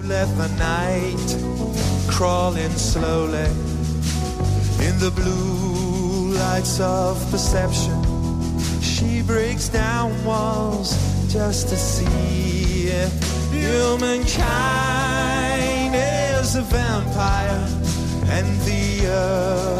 let the night crawling slowly in the blue lights of perception. She breaks down walls just to see if humankind is a vampire and the earth